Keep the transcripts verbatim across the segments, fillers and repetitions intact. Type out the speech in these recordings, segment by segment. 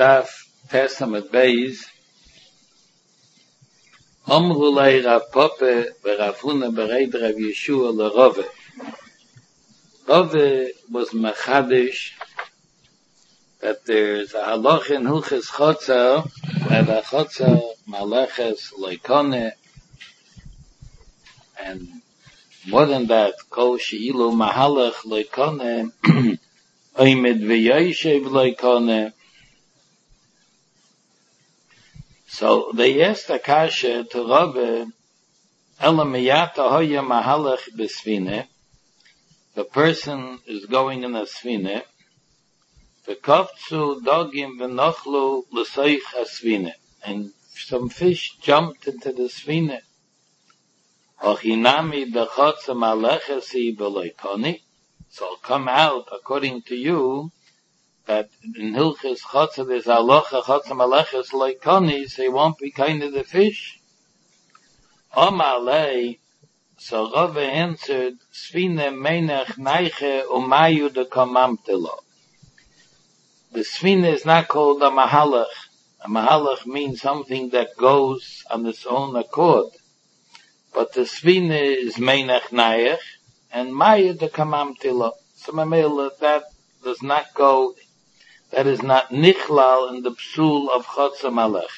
Daf Testament Beis. Amru lei Rav Poppe v'Rav Huna bereid Rav Yeshua l'Rove. Rove was machadish that there's a halach in Hilchos Chotzer that a Chotzer maleches loikone, and more than that, kol sheilu mahalach loikone oimed v'yoshev loikone. So they asked Akasha to Rove, Ela miyata hoya mahalach b'sfine. The person is going in a svine. V'kofzu dogim v'nochlu l'soich ha-svine. And some fish jumped into the svine. Ochinami b'chotza malechesi b'loikoni. So it'll come out, according to you, that in Hilchos Chotzer there's halacha chotza maleches loikoni, so it won't be kind of the fish. Omalei, so Rove answered, Svine meinech neiche umayu de kamamtelo. The Svine is not called a mahalach. A mahalach means something that goes on its own accord. But the Svine is meinech neich, and mayu de kamamtelo. So Mamela, that does not go, that is not nichlal in the psul of chotza maleches.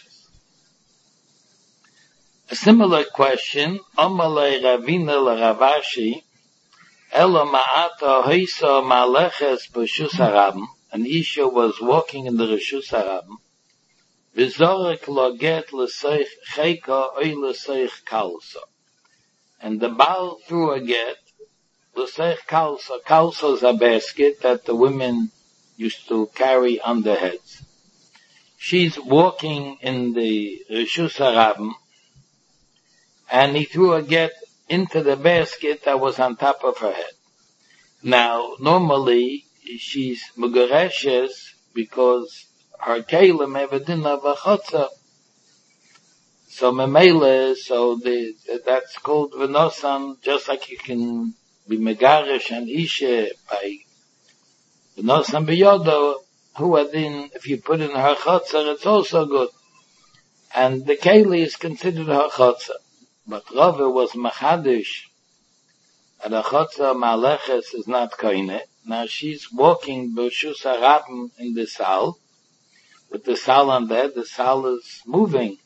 A similar question, Amalei Ravina l'Ravashi, Ela ma'ata hoisa maleches b'shus harabim. An Isha was walking in the Reshus harabim. V'zorek lo get l'seich cheka oy l'seich kalsa. And the Baal threw a get, l'seich kalsa. Kalsa is a basket that the women used to carry on their heads. She's walking in the Reshus harabim, and he threw a get into the basket that was on top of her head. Now, normally, she's mugareshes because her kelim ever didn't have a chotzer. So memele, so the, that's called v'nosan, just like you can be megaresh and ishe by v'nosan b'yodo, who adin, if you put in her chotzer, it's also good. And the keli is considered her chotzer. But Rove was machadish, and a chotza maleches is not koine. Now she's walking b'shus harabim in the sal, with the sal on there, the sal is moving.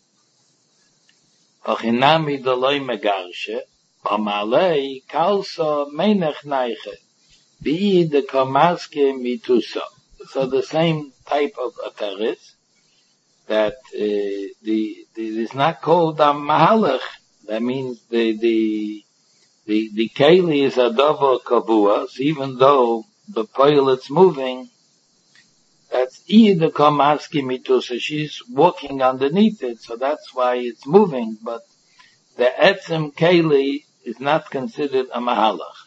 Ochinami doloi megarshe, amalei kalsa meinech neiche, bi'i de kamaske mitusa. So the same type of ateris, that uh, the, the it is not called a mahalach. That means the the the the keli is a double kavua. So even though the pilot's moving, that's either kamaski mitusa. She's walking underneath it, so that's why it's moving. But the etzem keli is not considered a mahalach.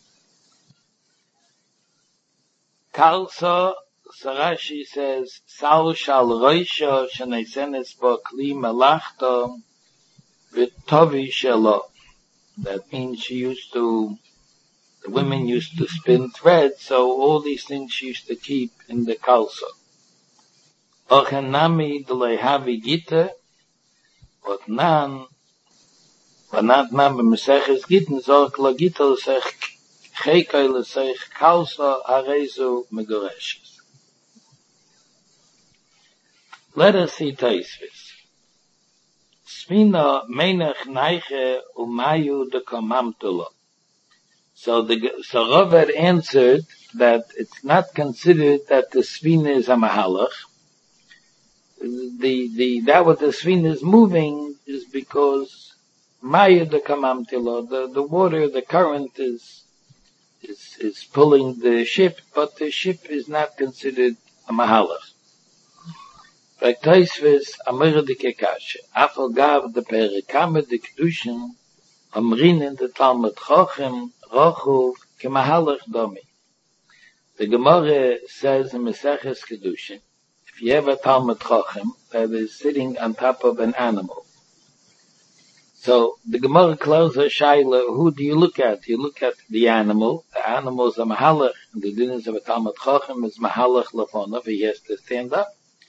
Kalsa. So Rashi says, Sal shal roisha shenesenes bo kli melachto v'tovi shelo. That means she used to, the women used to spin thread, so all these things she used to keep in the kalsa. Ochenami d'leihavi gita, but nan, but not nan b'meseches gitten, zork lo gita l'sech chekoi l'sech kalsa harezu megoreshes. Let us see Taisvis. Svina meinech neiche umayu de kamamtula. So the so Rav had answered that it's not considered that the svina is a mahalach. The the that what the svina is moving is because mayu de kamamtula, the the water, the current is is is pulling the ship, but the ship is not considered a mahalach. Like Taisvis, Amir de Kekashe, Afal Gav de Perikame de Kedushin, Amrin in the Talmud Chochem, Rochuv, Kemahalach Domi. The Gemara says in Meseches Kedushin, if you have a Talmud Chochem that is sitting on top of an animal. So the Gemara closes Shaila, who do you look at? You look at the animal. The animal is a Mahalach, and the dinners of a Talmud Chochem is Mahalach Lafonov, he has to stand up.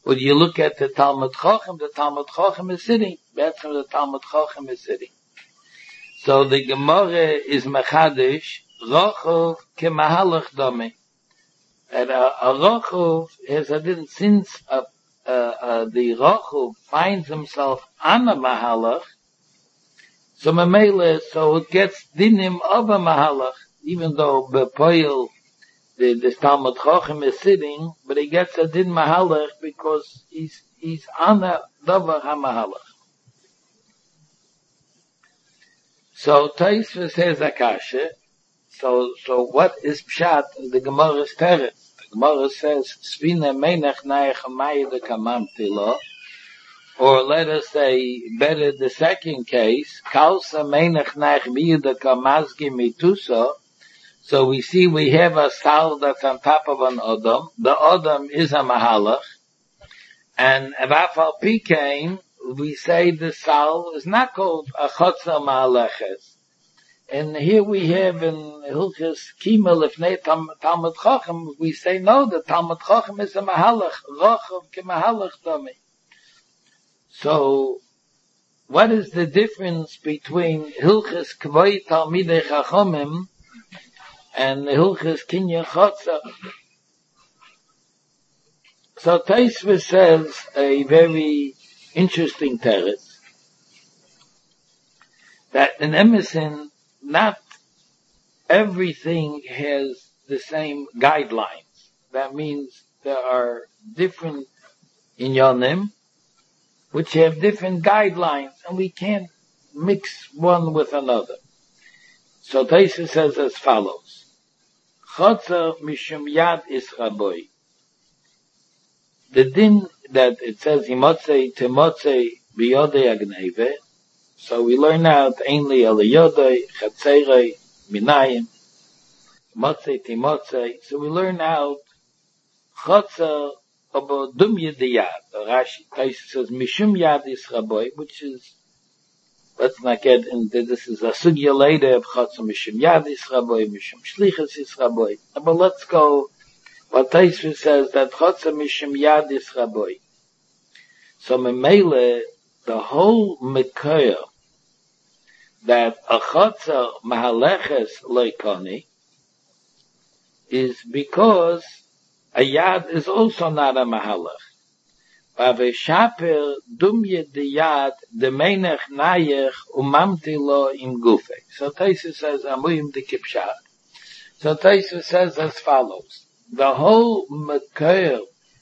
But you look at the Talmud Chochem, the Talmud Chochem is sitting. That's how the Talmud Chochem is sitting. So the Gemara is Mechadish, Rochov Kemahalach Dome. And a, a Rochov has a din, since uh, uh, uh, the Rochov finds himself on a Mahalach, so Mamele, so it gets dinim of a Mahalach, even though Bepoil, the, the Talmud Chochem is sitting, but he gets a din Mahalach because he's, he's on a Dover HaMahalach. So Taisva says Akasha, so, so what is Pshat in the Gemara's Teretz? The Gemara says, Svina Meinach Naich Amaya de Kamamtilo, or let us say, better the second case, Kausa Meinach Naich Miya de Kamazgi Mitusa. So we see we have a sal that's on top of an Odom. The Odom is a Mahalach. And Avafal Pikain, we say the sal is not called a Chotza Mahaleches. And here we have in Hilchas Kima Lefnei Talmud Chochem, we say no, the Talmud Chochem is a Mahalach, Rochov Kemahalach Dami. So, what is the difference between Hilchas Kvoi Talmidei Chachomim and Hilchas Kinyan Chotza? So Taisva says a very interesting teretz, that in Emerson, not everything has the same guidelines. That means there are different inyanim, which have different guidelines, and we can't mix one with another. So Taisva says as follows, Chotza mishum yad ischaboy. The din that it says Himotzei Timotzei Biyodei Agneve. So we learn out ainly Eliyodei Chatzerei Minayim Motzei Timotzei. So we learn out Chotza Obo Dum Yediyad. Rashi Taisha says Mishum Yad Yisraboy, which is, let's not get into this, is a sugya later of Chotza Mishum Yad Yisraboy, Mishum Shlichas Yisraboy. But let's go. What Taisva says that Chotza Mishum Yad Yisraboy. So Memele, the whole Mekoya, that a Chotza Mahaleches Loikoni, is because a Yad is also not a Mahalach. Vaveshaper Dumye de Yad de Menech Nayech Umamti Lo Im Gufe. So Taisva says Amuyim de Kipshat. So Taisva says as follows. The whole Mekoya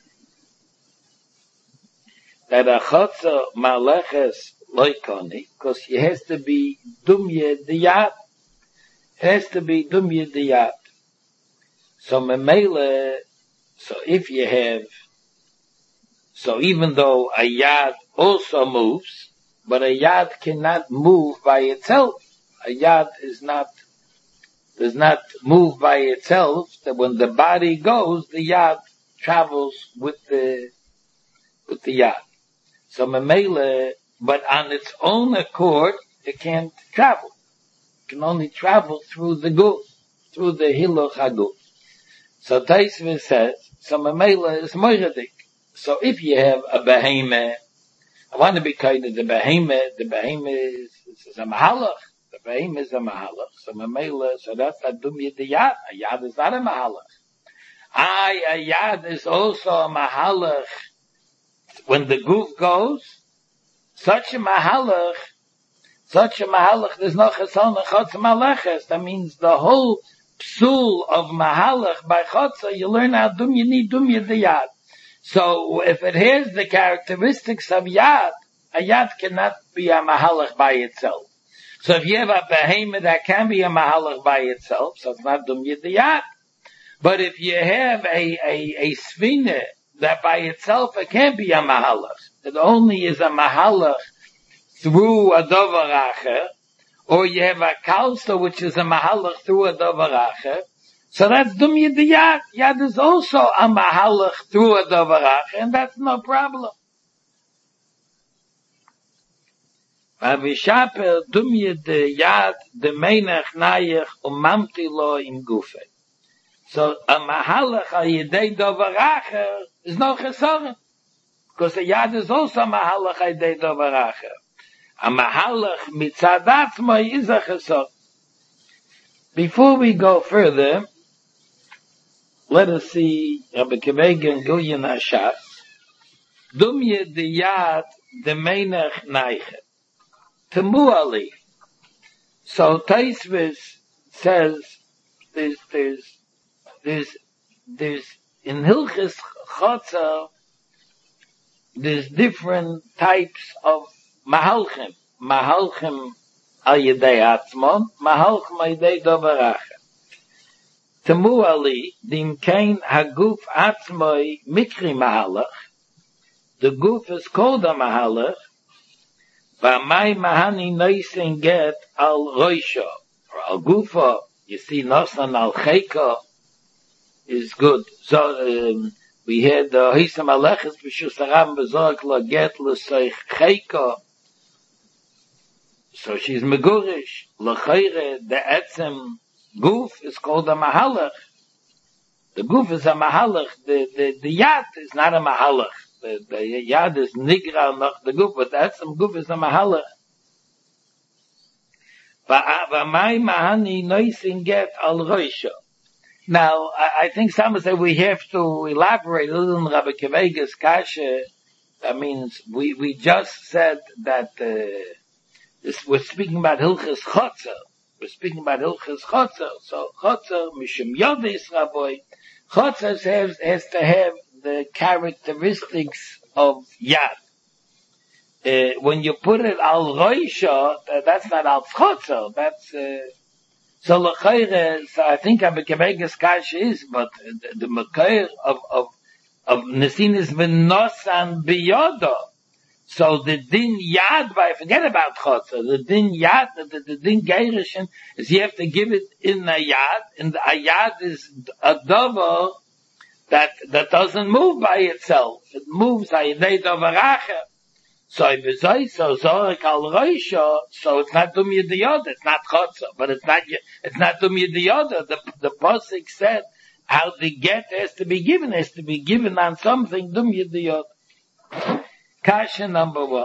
that a Chotza Mahaleches Loikoni, because he has to be Dumye Diyat, has to be Dumye Diyat. So Memele, so if you have, so even though a Yad also moves, but a Yad cannot move by itself. A Yad is not, does not move by itself, that when the body goes, the Yad travels with the, with the Yad. So Memele, but on its own accord, it can't travel. It can only travel through the guf, through the hiluch haguf. So Taisva says, so Memele is moiradik. So if you have a behemoth, I want to be kind of the behemoth, the behemoth is, is a mahalach. The behemoth is a mahalach. So Memele, so that's a dumya de yad. A yad is not a mahalach. I, a yad is also a mahalach. When the guf goes, such a mahalach, such a mahalach, there's no chesal nechotz maleches. That means the whole psul of mahalach by chotza, you learn how dum you need dum yad the yad. So if it has the characteristics of yad, a yad cannot be a mahalach by itself. So if you have a behemoth that can be a mahalach by itself, so it's not dum yad the yad. But if you have a, a, a svina that by itself it can't be a mahalach, it only is a mahalach through a dover acher, or you have a kalsa which is a mahalach through a dover acher, so that's dum yad the yad. Yad is also a mahalach through a dover acher, and that's no problem. Vavishaper dum yad the yad de meinach nayech umamti lo im gufe. So a mahalach al yedei dover acher is no chesaron. Because the yad is also mahalach aydei dovaracha. A mahalach mitzad atzmai is a chesod. Before we go further, let us see Rabbi Kevegen Gilyan Hashas. Dumye de yad de meinach neiche. Temuali. So Taisvis says there's there's there's there's in Hilchis Chotzer there's different types of mahalchim. Mahalchim al yedei atzmon, mahalchim al yedei dovaracha. Temuali dim kein haguf atzmoi mikri mahalach. The guf is called a mahalach. V'amai mahani noisen get al roisha, or al gufa. You see, nosan al cheika is good. So um, we had the hisam aleches b'shus haram b'zorek la get l'soich cheika. So she's megurish. L'chayre the etzem guf is called a mahalach. The guf is a mahalach. The the the yad is not a mahalach. The, the yad is nigra noch the guf, but that's some guf is a mahalach. V'amai mahani noisin get al roisha. Now, I, I think some say we have to elaborate a little on Rabbi Kevega's kasha. That means we, we just said that uh, this, we're speaking about Hilchas Chotzer. We're speaking about Hilchas Chotzer. So Chotzer, Mishum Yodis Raboy, Chotzer has, has to have the characteristics of yad. Uh, when you put it al roisha, uh, that's not al chotzer. That's uh, so l'chayre. So I think Rabbi Kevega's kash is, but the mekayr of of of nesin is v'nosan biyodo. So the din yad, by forget about chotzer. The din yad, the, the din geirishin is you have to give it in a yad, and the yad is a dover that that doesn't move by itself. It moves ayidei dovaracha. So if it's so zorek al roisha, so it's not dum yediyot, it's not chotzer, but it's not it's not dum yediyot. The the pasuk said how the get has to be given, has to be given on something dum yediyot. Kasha number one.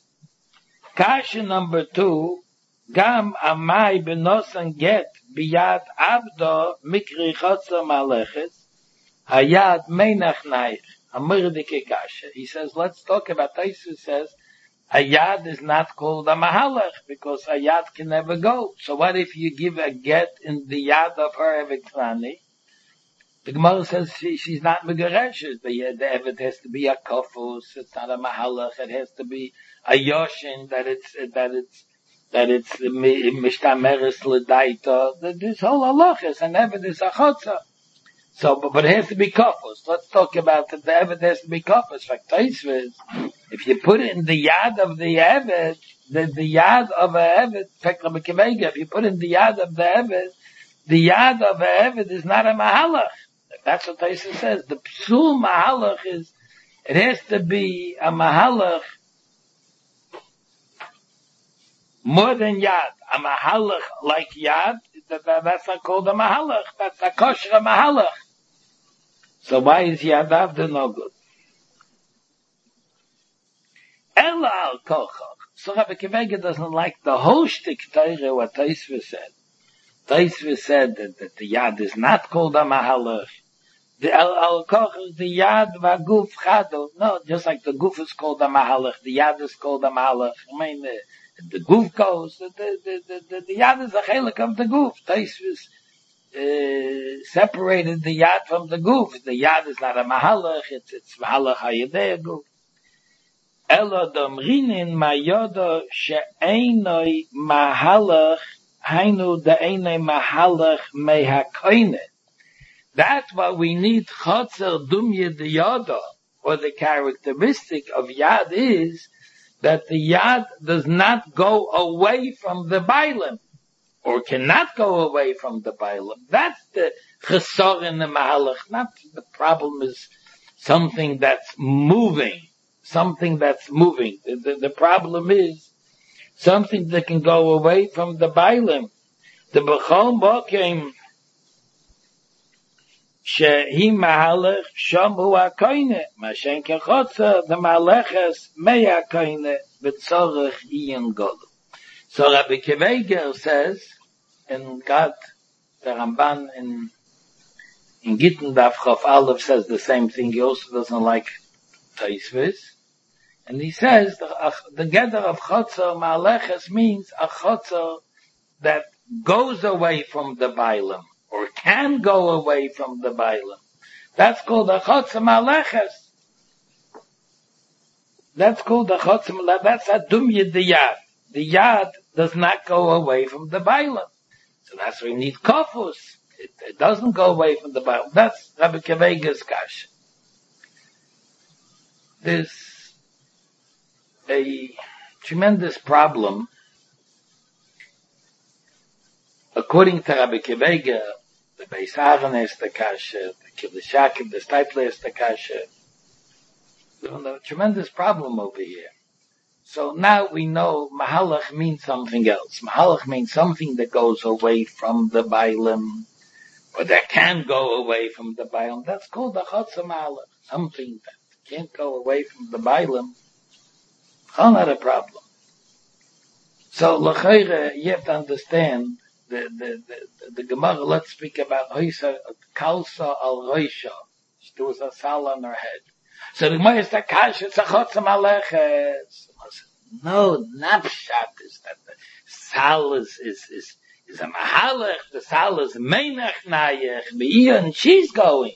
Kasha number two. Gam amai benosan get biyad avdo mikri chotzer maleches. Hayad meinach naich, a murdike kasha. He says, let's talk about, Taisu says, Hayad is not called a mahalach, because Hayad can never go. So what if you give a get in the yad of her Evikrani? The Gemara says she, she's not megareshes. The, the Evet has to be a kofus, it's not a mahalach, it has to be a yoshin, that it's, that it's, that it's, mishtameres l'daita. This whole halach is an Evet is a chotzer. So, but, but it has to be kafos. Let's talk about it. The evet has to be kafos. Like Taisvis, if you put it in the yad of the evet, the, the yad of a evet, in fact, Rabbi Kevega, if you put in the yad of the evet, the yad of a evet is not a mahalach. That's what Taisvis says. The psul mahalach is, it has to be a mahalach more than yad. A mahalach like yad, that, that, that's not called a mahalach. That's a kosher mahalach. So why is yad avda no good? Ela al kochach. So Rabbi Kevega doesn't like the whole shtik Torah what Taisvis said. Taisvis said that, that the yad is not called a mahalach. The al, al kochach, the yad v'aguf chado. No, just like the guf is called a mahalach, the yad is called a mahalach. I mean, the, the guf goes, the, the, the, the, the yad is a chelik of the guf. Taisvis uh, separated the yad from the guf. The yad is not a mahalach, it's, it's mahalach hayedei guf. Elo domrinin mayodo she'einoi mahalach hainu de'einoi mahalach mehakoine. That's why we need chotzer dumye de yoda, or the characteristic of yad is that the yad does not go away from the bailim, or cannot go away from the bailim. That's the chesor in the mahalach. Not the problem is something that's moving, something that's moving. The, the, the problem is something that can go away from the bailim. The b'chol bokim Shehi mahalach shamu akoine, mashen kechotza, the maleches mei akoine, b'tzorech iyan golu. So Rabbi Kiveger says, and God, the Ramban in, in Gittin Daf Chof Aleph says the same thing. He also doesn't like Taisvis. And he says, the, the gather of Chotzer Ma'aleches means a Chotzer that goes away from the Bailam, or can go away from the Bailam. That's called a Chotzer Ma'aleches. That's called a Chotzer Ma'aleches. That's a Dum Yid the Yad. The Yad does not go away from the Bailam. So that's why we need Kofus. It, it doesn't go away from the Bailam. That's Rabbi Kiveger's Kasha. There's a tremendous problem. According to Rabbi Kiveger, the Beis Aaron is the Kasha, the Kiddush Yaakov, the Steipler is the Kasha. There's a tremendous problem over here. So now we know Mahalach means something else. Mahalach means something that goes away from the Bailam, or that can go away from the Bailam. That's called the Chotzer Mahalach. Something that can't go away from the Bailam. Oh, not a problem. So, l'chayre, you have to understand the, the, the, the Gemara, let's speak about Hoysa, Kalsa al Roisha. There was a sal on her head. So the Gemara is the Kash, it's a Chotzer Maleches. No, Napshat is that the sal is, is, is, is a Mahalach, the sal is Meinach Nayech, and she's going.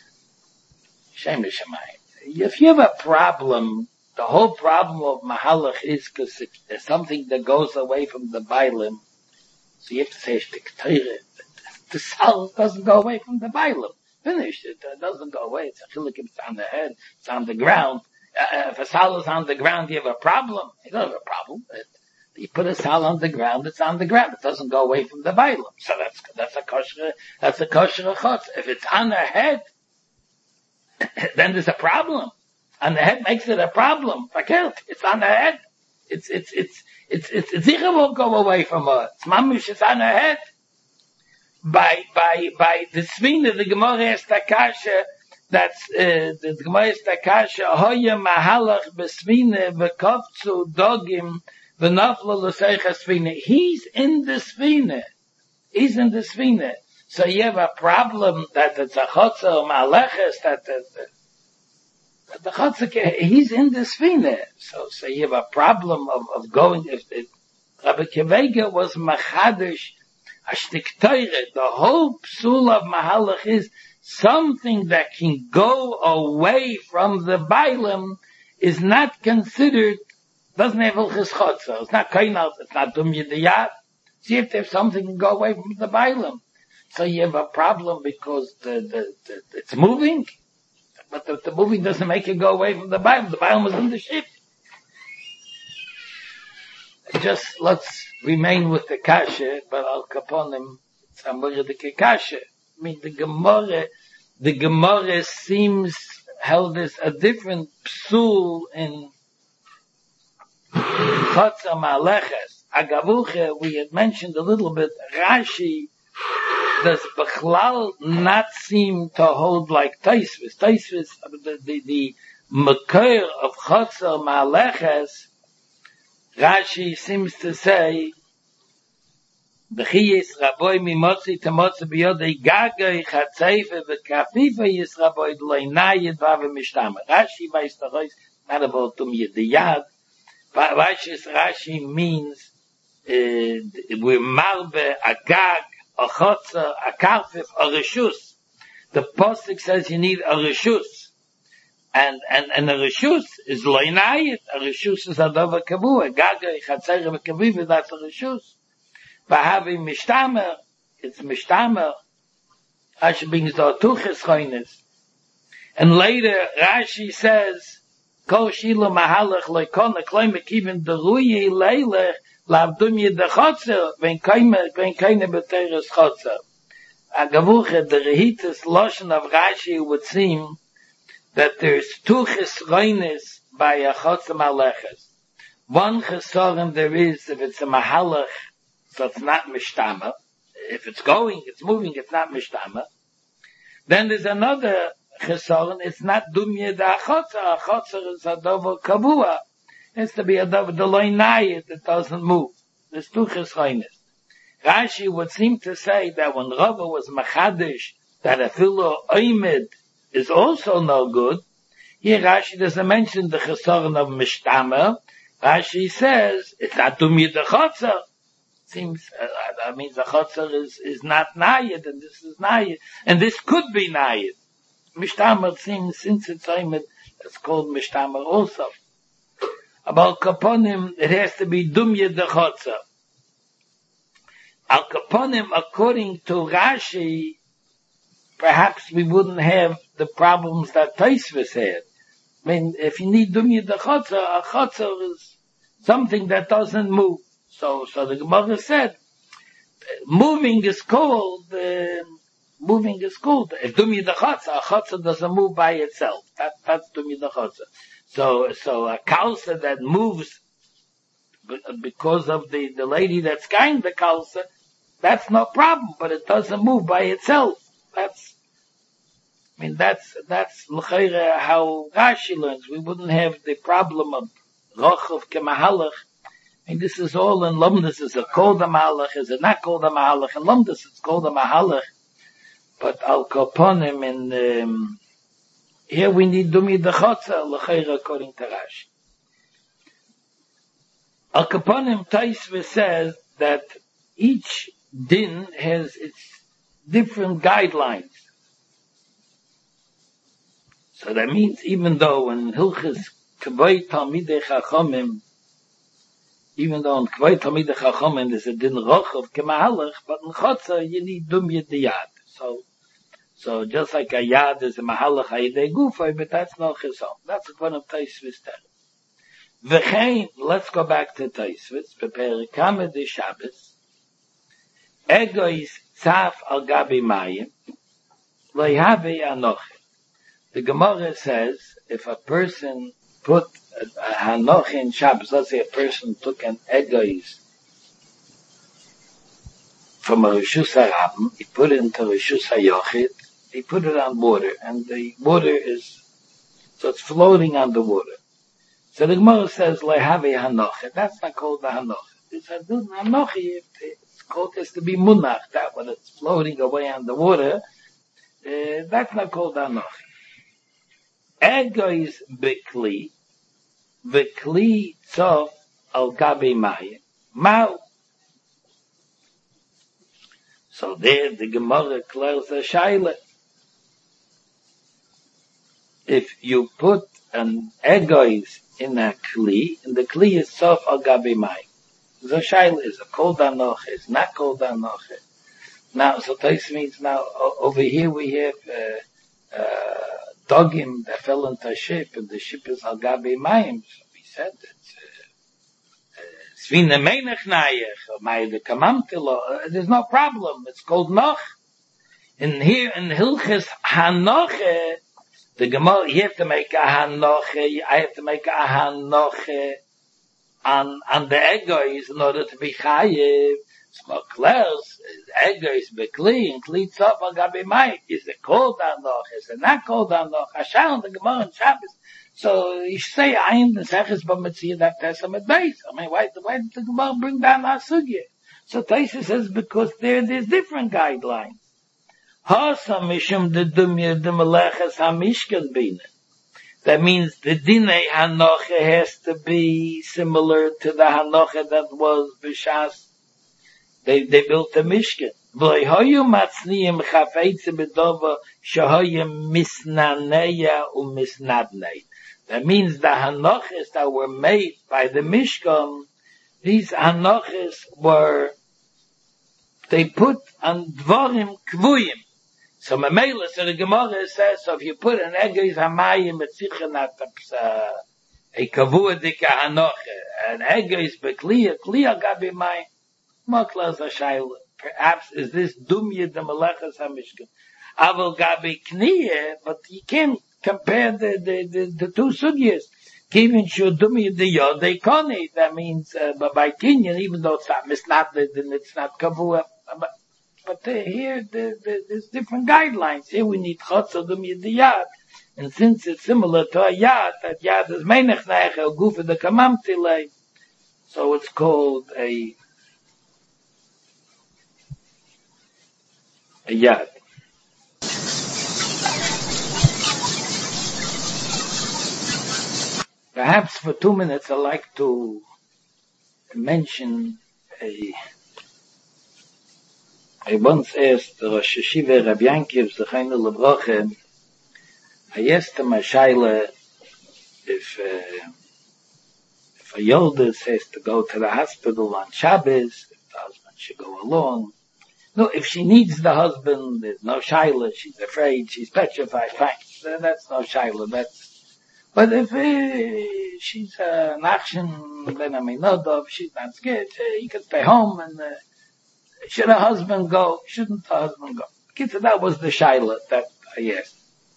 Shem Shemayim. If you have a problem, the whole problem of Mahalach is because it's something that goes away from the Bailam. So you have to say, the sal doesn't go away from the Bailam. Finished. It uh, doesn't go away. It's a chilik, it's on the head, it's on the ground. Uh, if a sal is on the ground, you have a problem. You don't have a problem. It, you put a sal on the ground, it's on the ground. It doesn't go away from the Bailam. So that's, that's a kosher, that's a kosher chutz. If it's on the head, then there's a problem. On the head makes it a problem. It's on the head. It's, it's, it's, it's, it's, it's, it won't go away from her. It's mamish, it's on her head. By, by, by the Svina, the Gemara is Takasha, that's, uh, the Gemara is Takasha, Hoya Mahalach Besvina, Vekofzu Dogim, Venafla L'Seicha Svina. He's in the Svina. He's in the Svina. So you have a problem that it's a Chotzer or Maleches, that, that, that the Chotzer, he's in the Svina. So, so you have a problem of, of going, if, if Rabbi Kiveger was Machadish, the whole psul of Mahalach is something that can go away from the Bailam is not considered, doesn't have Hilchos Chotzer. It's not Kainal, it's not Dum Yidiyat. See if there's something can go away from the Bailam. So you have a problem because the, the, the it's moving, but the, the moving doesn't make it go away from the Bailam. The Bailam is in the ship. Just let's remain with the kasha, but Al Kaponim, somewhere the kasha. I mean, the Gemara, the Gemara seems held as a different psul in Chotzer Maleches. Agavuche, we had mentioned a little bit, Rashi does Bechlal not seem to hold like Taisvis. Taisvis, the, the, the Makir of Chotzer Maleches, Rashi seems to say, B'chiyis Rabboi mimotzi temotzi biyodei gagoi chatzeife v'kafife yis Rabboi d'loi nayid v'ave mishtama. Rashi by Starois, not about Dum Yidiyad. Rashi, Rashi means, uh, we're marbe, a gag, a chotzer, a karfif, a reshus. The Pasuk says you need a reshus. And, and, and a reshus is loinayit. A reshus is adova kavua. Gaga, chatzere, v'kaviva, that's a reshus. V'havi mishtamer, it's mishtamer. Rashi brings the otuches choines. And later, Rashi says, Kol shilo mahalach loikona, kloi mekivin deruyi leilech, lavdum yedechotzer, ven kaime, ven kaine beteres chotzer. Agavuche, the rehitis loshen of Rashi would seem that there's two chesroines by a Chotzer Maleches. One chesorim there is if it's a mahalach, so it's not mishtama. If it's going, it's moving, it's not mishtama. Then there's another chesaron. It's not dumya the achotzer. Achotzer is a dover kabua. It has to be a dover the loinayit that doesn't move. There's two chesarones. Rashi would seem to say that when Rava was machadish, that a filo oimid is also no good. Here Rashi doesn't mention the chesaron of mishtamer. Rashi says it's not dumya the chotzer. Seems uh, that means the chotzer is is not nayid, and this is nayid, and this could be nayid. Mishtamer seems since it's oimid, it's called mishtamer also. About kaponim, it has to be dumya the chotzer. Al kaponim, according to Rashi, perhaps we wouldn't have the problems that Tosfos had. I mean, if you need dumya the chotzer, a chotzer is something that doesn't move. So, so the Gemara said, moving is called, uh, moving is called, if dumya the chotzer, a chotzer doesn't move by itself. That, that's dumya the chotzer. So, so a kalsa that moves because of the, the lady that's carrying the kalsa, that's no problem, but it doesn't move by itself. That's, I mean, that's, that's l'chayra how Rashi learns. We wouldn't have the problem of rochav kemahalach. I mean, this is all in Lumdus. Is it called a mahalach? Is it not called a mahalach? In Lumdus, it's called a mahalach. But al koponim, in, um, here we need dumya the chotzer, l'chayra according to Rashi. Al koponim, Tosfos says that each din has its different guidelines. So that means even though in Hilchis Kvei Talmidei Chachamim, even though in Kvei Talmidei Chachamim there's a din rochav kemahalach, but in Chotzer you need dumya the yad. So, so just like a yad is a mahalach hayidei gufay, but that's no chesam. That's one of Tosfos telling. V'chein, let's go back to Tosfos. Prepare Kamed de Shabbos. Ego is tzaf al gabi mayim, loyhavi anoche. The Gemara says, if a person put a, a hanoch in Shabbos, let's say a person took an egois from a Rishus HaRabim, he put it into Rishus HaYochid, he put it on water, and the water is, so it's floating on the water. So the Gemara says, loyhavi hanoch. That's not called the hanoch. It's a good hanoch. It's called, it's to be munach, that when it's floating away on the water, uh, that's not called hanoch. Ego is bekli, vekli tzof al gabi mayim, mau. So there the Gemara clears a shaila. If you put an egois in a kli, and the kli is tzof al gabi mayim, the shaila is a called anoche, it's not called anoche. Now, so this means now over here we have uh, uh, dogim that fell into a ship, and the ship is al gabi mayim. So we said it's svina meinach nayech, or mayde kamamtilo. There's no problem. It's called noch. And here in Hilchis hanoche, the Gemara, you have to make a hanoche. I have to make a hanoche on on the egois in order to be chayiv. Smokles, ego is bekli, and kli tzof al gabi mayim. Is it called anoch? Is it not called anoch? Hashal in the Gemara in Shabbos. So you should say, I am the seches b'metzia that testament base. I mean, why, why did the Gemara bring down our sugya? So Tosfos says, because there, there's different guidelines. Hasa mishum de dumya de meleches hamishkan bina. That means the dinei hanoche has to be similar to the hanoche that was b'shas. They, they built a Mishkan. V'loyhoyu matzniim chafetze b'dova shahoyim misnaneya u'misnadnei. That means the hanoches that were made by the Mishkan, these hanoches were, they put on dvorim kvuyim. So Mamela, so the Gemara says, so if you put an egois hamayim etzichenat a kavua dika hanoche, an egois bekliya, kliya gabi mayim, perhaps is this dumya the malachas hamishkan aval gabi kniye, but you can't compare the the the, the two sugyas. Kivin shu dumya the yodei koni, that means uh, by kinyan, even though it's not misnad, then it's not kavua. but uh, here the, the, there's different guidelines. Here we need Chotzadim Yidiyat. And since it's similar to a Yad, that Yad is Meinech Neiche, a Gufa de Kamamtile, so it's called a, a Yad. Perhaps for two minutes I'd like to mention a I once asked Rosh Hashiva Rabbi Yankiv Zechaynu Lebroche, I asked him a shaila if, uh, if a Yoldis has to go to the hospital on Shabbos, if the husband should go along. No, if she needs the husband, there's no shaila, she's afraid, she's petrified, fine, that's no shaila, that's But if uh, she's uh, an action, then I mean, no, if she's not scared, uh, he can stay home and uh, should her husband go? Shouldn't the husband go? So that was the shaila that I asked.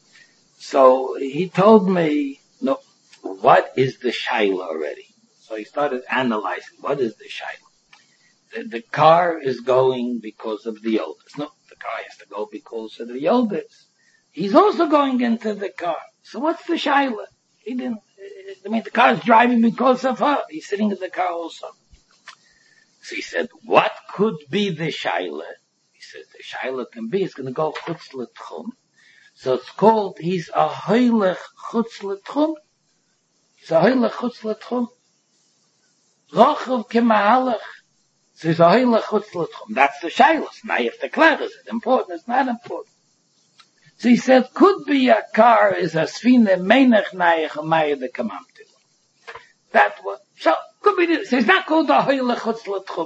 So he told me, no, what is the shaila already? So he started analyzing, what is the shaila? The, the car is going because of the oldest. No, the car has to go because of the oldest. He's also going into the car. So what's the shaila? He didn't, I mean, the car is driving because of her. He's sitting in the car also. So he said, what could be the shaila? He said, the shaila can be, it's going to go chutz l'tchum. So it's called, he's a hoylech chutz l'tchum. He's a hoylech chutz l'tchum. Rochav k'mahalach. So he's a hoylech chutz l'tchum. That's the shaila. Now you have to clarify, is it important? It's not important. So he said, could be a car is a svine meinech nayach amaya de kamamtil. That was, so, could be this. So it's not called a hoyle chutz l'tchum.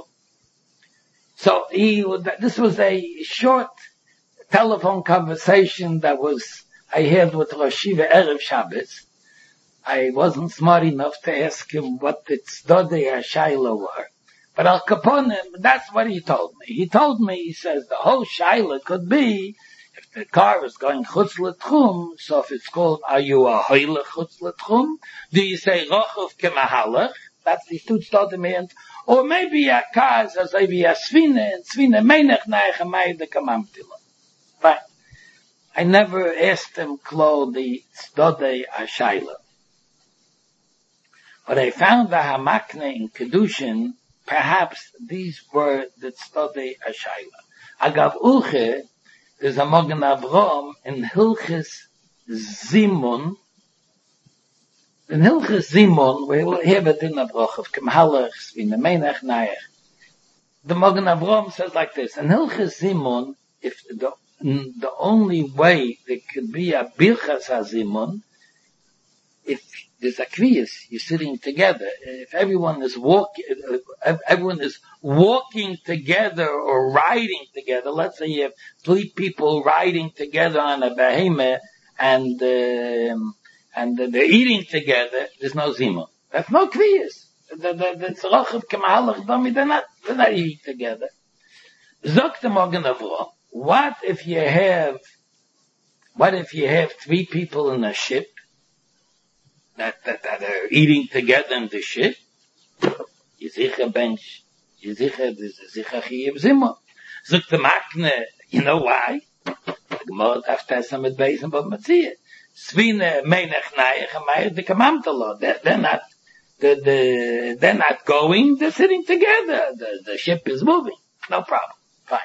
So he, this was a short telephone conversation that was, I had with Rosh Hashiva Erev Shabbos. I wasn't smart enough to ask him what the tzedodei hashayla were. But Al Kaponim, that's what he told me. He told me, he says, the whole shayla could be, if the car is going chutz l'tchum, so if it's called, are you a hoyle chutz l'tchum? Do you say rochav k'mahalach? That's the two tzedodei. Or maybe a car is as maybe a svine, and svine meinech nayach amay de kamamtila. Fine. I never asked him klo the tzedodei hashayla. But I found the hamakne in Kedushin, perhaps these were the tzedodei hashayla. Agav ulche, there's a Mogen Avrom in Hilchis Zimun. In Hilchis Zimun, we will have it in the Broch of Kemhalach, in the Meinach Nayach. The Mogen Avrom says like this, in Hilchis Zimun, if the, the only way there could be a Birchas HaZimun, if there's a kviyas, you're sitting together. If everyone is walking, everyone is walking together or riding together. Let's say you have three people riding together on a behemoth, and um, and they're eating together. There's no zimun. That's no kviyas. The the tzrochav k'mahalach dami. They're not they're not eating together. Zok the Mogen Avrom. What if you have? What if you have three people in a ship? That, that, that are eating together in the ship. Yizicha bench. Yizicha, there's a zicha chiyev zimah. Zuk the makne, you know why? The Gemara after some advice about Matziyah. Svine meinech nayach amayach de kamamtalo. They're, they're not, the, the, they're not going, they're sitting together. The, the ship is moving. No problem. Fine.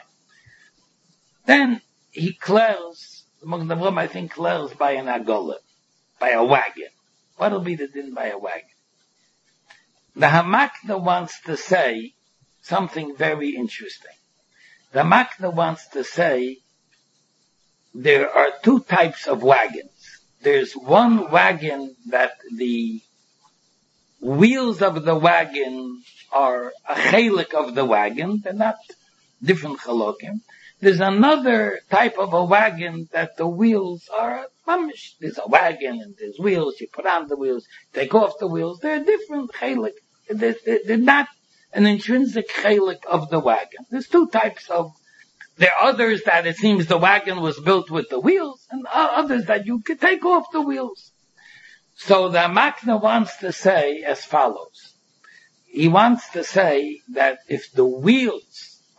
Then he clears, the Mogen Avrom I think clears by an agola, by a wagon. What'll be the din by a wagon? The Hamakna wants to say something very interesting. The Hamakna wants to say there are two types of wagons. There's one wagon that the wheels of the wagon are a chelik of the wagon. They're not different chalokim. There's another type of a wagon that the wheels are mamish. There's a wagon and there's wheels. You put on the wheels, take off the wheels. They're different chelik. They're, they're not an intrinsic chelik of the wagon. There's two types of. There are others that it seems the wagon was built with the wheels, and others that you could take off the wheels. So the Makna wants to say as follows. He wants to say that if the wheels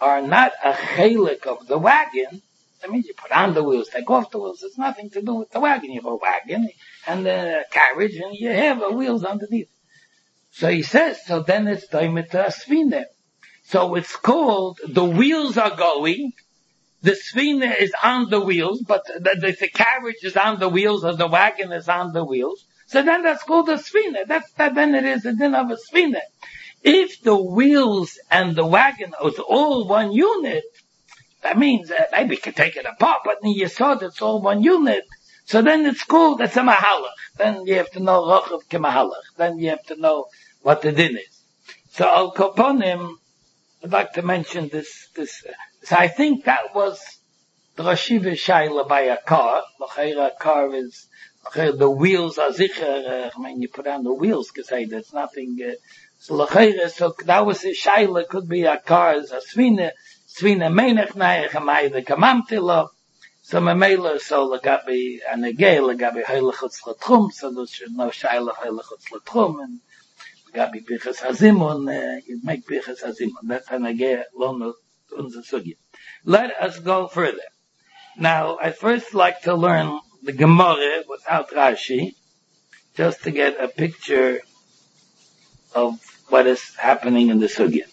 are not a chelik of the wagon. That means you put on the wheels, take off the wheels. It's nothing to do with the wagon. You have a wagon and a carriage and you have the wheels underneath. So he says, so then it's doimet a svina. So it's called, the wheels are going, the svina is on the wheels, but the, the, the carriage is on the wheels or the wagon is on the wheels. So then that's called a svina. That's, that then it is a din of a svina. If the wheels and the wagon is all one unit, that means uh, maybe you can take it apart, but in Yesod it's all one unit. So then it's called, that's a mahalach. Then you have to know rochav kemahalach. Then you have to know what the din is. So al koponim, I'd like to mention this, this, uh, so I think that was the Rashiva Shaila by a car. A car is, the wheels are zicher, uh, I mean, you put on the wheels, cause say there's nothing, uh, so so that was a Shaila, could be a car, as a svina, svina menech naich, amai the kamamtilo, so memela, so legabi, anegei, legabi heilechutz latchum, so there should no Shaila heilechutz latchum, and legabi pichas hazimun, uh, you make pichas hazimun, that's anegei, lono, unser sugi. Let us go further. Now, I first like to learn the Gemara without Rashi, just to get a picture of what is happening in the sugya.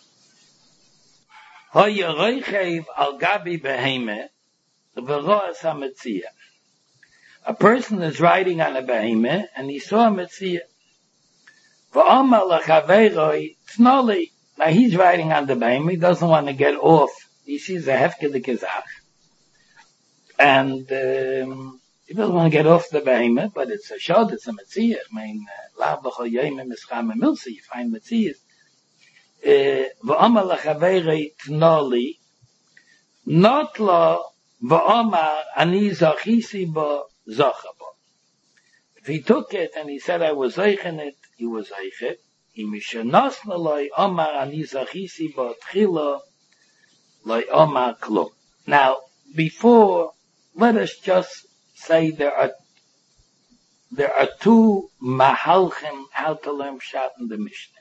Hoya roichev al gabi beheme v'roas hametzia. A person is riding on a beheme and he saw a metzia. V'omar lachaveiroi tnoli. Now he's riding on the beheme. He doesn't want to get off. He sees a hefke de kezach. And, um, he doesn't want to get off the behemoth, but it's a shod, it's a metzia. I mean, la b'chol yoyim mischam milsi, you find metzias. V'omar lachaveiroi tnoli, not lo v'omar ani zachisi bo zacha bo. If he took it and he said, I was zeichen it, he was zeichet. He mishanos naloi omar ani zachisi bo tchilo loi omar klum. Now, before, let us just say there are there are two mahalchim how to learn pshat in the Mishnah.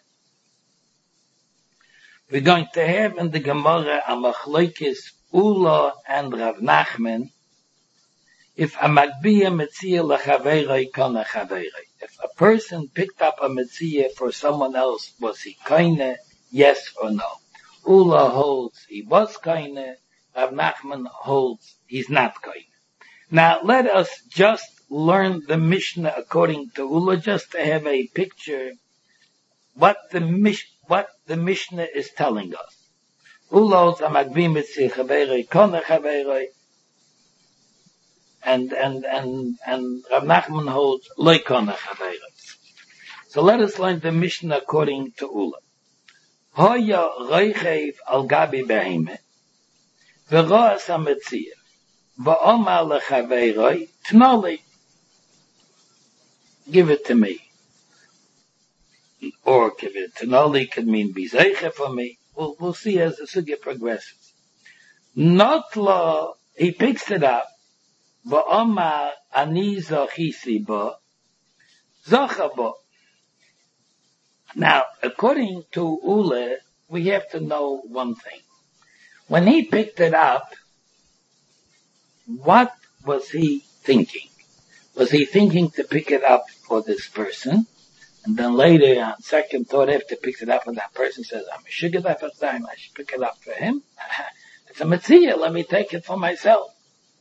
We're going to have in the Gemara a machlokes Ula and Rav Nachman if a magbiya metzia lachaveiroi kana chaveiroi. If a person picked up a metzia for someone else, was he kaine, yes or no? Ula holds he was kaine, Rav Nachman holds he's not kaine. Now let us just learn the Mishnah according to Ula, just to have a picture what the Mish, what the Mishnah is telling us. Ula holds a magbiya metzia chaveiroi kana chaveiroi. And, and, and, and Rav Nachman holds loikona chaveiros. So let us learn the Mishnah according to Ula. Hoya roichev al gabi beheme, v'roas hametzia, v'omar lechaveiroi, tnoli. Give it to me. Or give it tnoli could mean be zeiche for me. We'll, we'll see as the sugya progresses. Not lo, he picks it up, v'omar ani zachisi bo, zacha bo. Now, according to Ula, we have to know one thing. When he picked it up, what was he thinking? Was he thinking to pick it up for this person? And then later, on second thought, after picked it up, and that person says, I'm a sugar that time, I should pick it up for him. It's a metzia, let me take it for myself.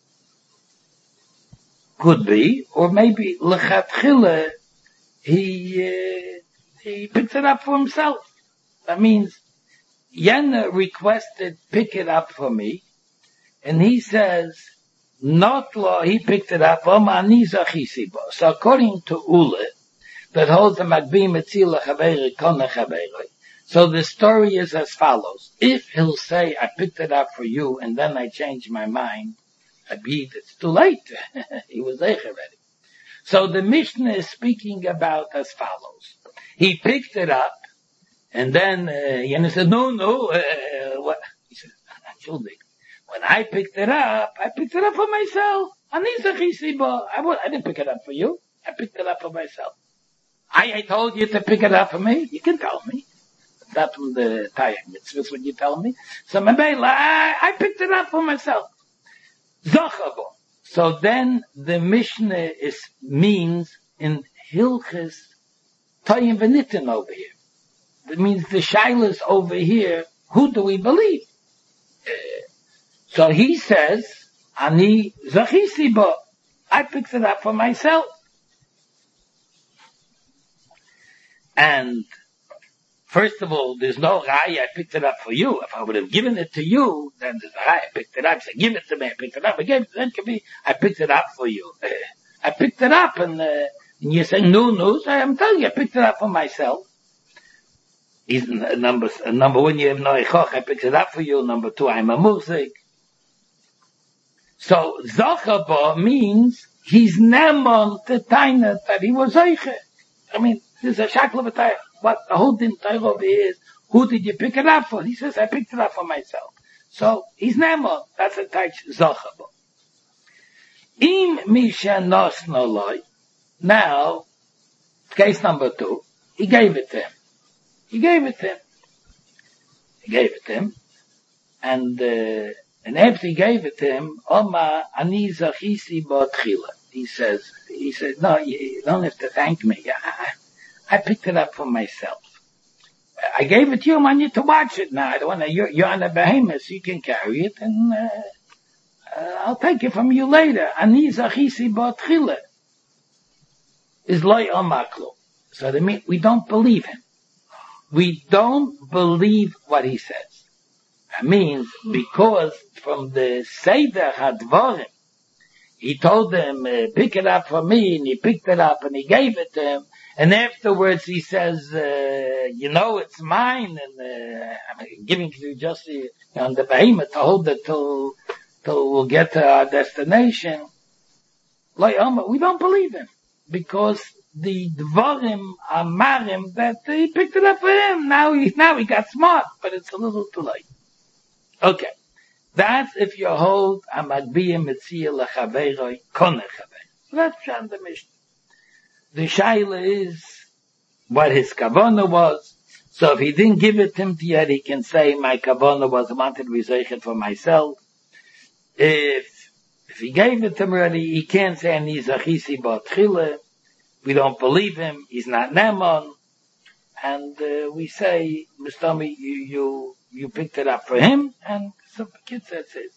Could be, or maybe lechatchila, he uh, he picked it up for himself. That means Yena requested pick it up for me, and he says not law. He picked it up. So according to Ula, that holds the magbi metzila chaveri kona chaveri. So the story is as follows: if he'll say I picked it up for you, and then I changed my mind. Abid, it's too late. He was there already. So the Mishnah is speaking about as follows. He picked it up, and then, uh, Yana said, no, no, uh, what? He said, when I picked it up, I picked it up for myself. I didn't pick it up for you. I picked it up for myself. I, I told you to pick it up for me. You can tell me. stop from the Tayach mitzvahs, what you tell me. So Mabela, I, I picked it up for myself. Zochabo. So then the Mishnah is, means in Hilchis Toyim V'nitin over here. That means the Shilas over here, who do we believe? Uh, so he says, Ani Zachisi Bo. I picked it up for myself. And first of all, there's no Rai, I picked it up for you. If I would have given it to you, then there's a Rai, I picked it up. So give it to me, I picked it up. I gave it, then it could be, I picked it up for you. Uh, I picked it up and, uh, and you're saying no news. I'm telling you, I picked it up for myself. He's, uh, number, uh, number one, you have no Eichoch, I picked it up for you. Number two, I'm a Murzik. So, Zochaba means he's Nemon to Taina that he was Eiche. I mean, there's a shackle of a Taina. What the whole din Taina over here is, who did you pick it up for? He says, I picked it up for myself. So, he's Nemon. That's a Taich Zochaba. Im Misha Nosnoloi. Now, case number two, he gave it to him. He gave it to him. He gave it to him. And, uh, and after he gave it to him, Oma Ani Zachisi B'Tchila. He says, he says, no, you don't have to thank me. I, I picked it up for myself. I gave it to you, I want you to watch it now. I don't want to, you're, you're on a behemoth, so you can carry it, and, uh, uh, I'll take it from you later. Ani Zachisi B'Tchila. Is loy omaklo. So they mean we don't believe him. We don't believe what he says. That means because from the Seder Hadvarim, he told them, uh, pick it up for me, and he picked it up and he gave it to him, and afterwards he says, uh, you know, it's mine, and uh, I'm giving it to you just uh, on the behemoth to hold it till, till we'll get to our destination. Loy omaklo. We don't believe him. Because the Dvarim Amarim that he picked it up for him. Now he, now he got smart, but it's a little too late. Okay. That's if you hold Amagbiyah Metzia L'Chaveiroi Koneh Chaveiroi. Let's try the Mishnah. The Shaila is what his Kavanah was. So if he didn't give it to him yet, he can say, my Kavanah was I wanted to be zeichet for myself. If If he gave it to him already, he can't say Ani Zachisi B'Tchila. We don't believe him. He's not Nemon. And uh, we say, Mister Tommy, you, you, you picked it up for him, and some kid says it.